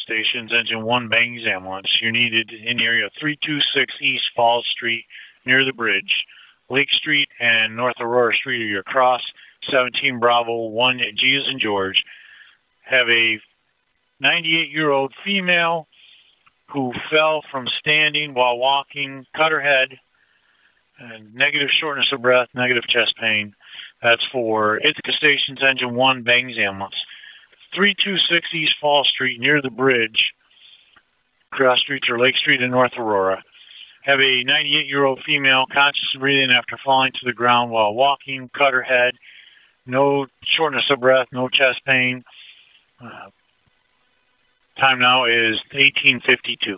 stations, engine 1 Bangs ambulance. You're needed in the area 326 East Falls Street near the bridge. Lake Street and North Aurora Street are your cross. 17 Bravo 1 G as in George. Have a 98-year-old female who fell from standing while walking, cut her head, and negative shortness of breath, negative chest pain. That's for Ithaca Station's engine 1 Bangs ambulance. 326 East Fall Street near the bridge. Cross streets are Lake Street and North Aurora. Have a 98-year-old female conscious of breathing after falling to the ground while walking, cut her head, no shortness of breath, no chest pain. Time now is 18:52.